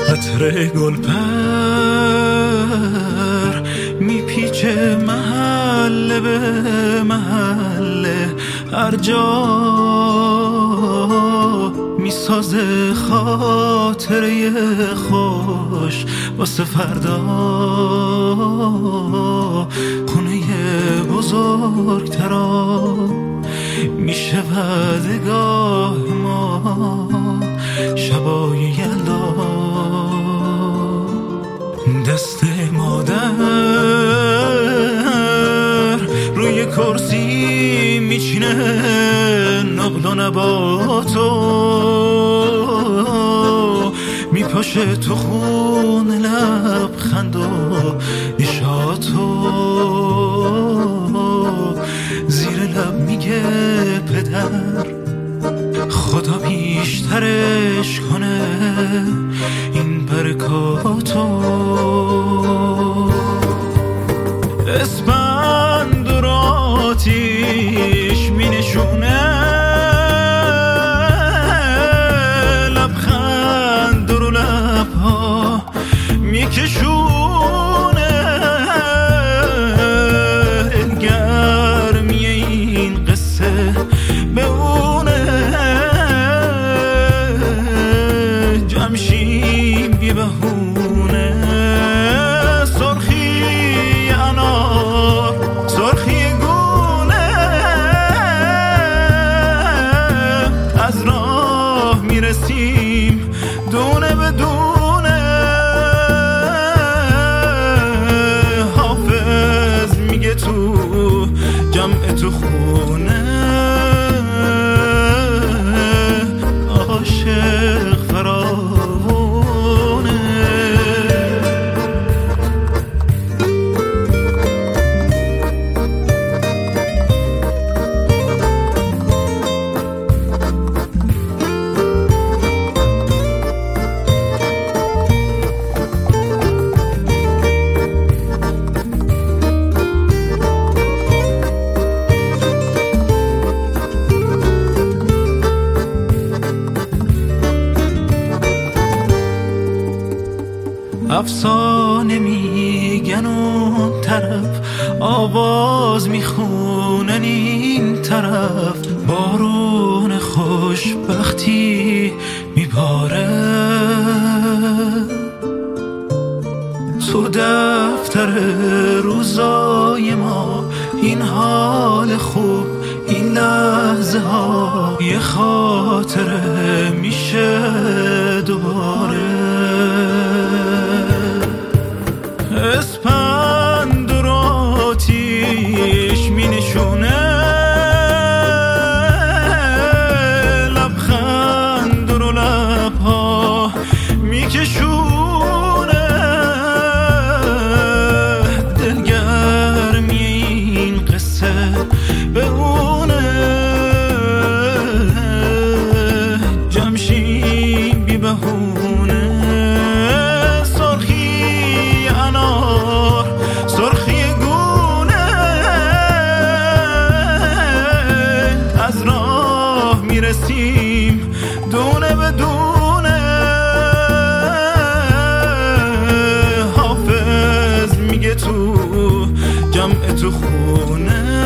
عطر گلپر میپیچه محله به محله، هر جا میسازه خاطره خوش واسه فردا. خونه بزرگترا میشه ودگاه ما شبای یلدا. دست مادر روی کرسی میچینه نقل و نباتو، میپاشه تو خون لبخند و نشاتو. زیر لب میگه پدر خدا بیشترش کنه این برکاتو. اسپند و آتیش مینشونه، لبخند رو لبها میکشونه. گرمی این قصه به اونه، جمشیم بی بهونه. سرخی انار، سرخی گونه، از راه میرسیم دونه به دونه. حافظ میگه تو جمع تو خونه، عاشق فراوونه. افسانه میگن اون طرف، آواز میخونن این طرف. بارون خوشبختی میباره تو دفتر روزای ما. این حال خوب، این لحظه ها یه خاطره میشه دوباره. اسپند و آتیش مینشونه، لبخند رو لبها میکشونه. دلگرمی این قصه به اونه، جمشیم بی بهونه. میرسیم دونه به دونه. حافظ میگه تو جمع تو خونه،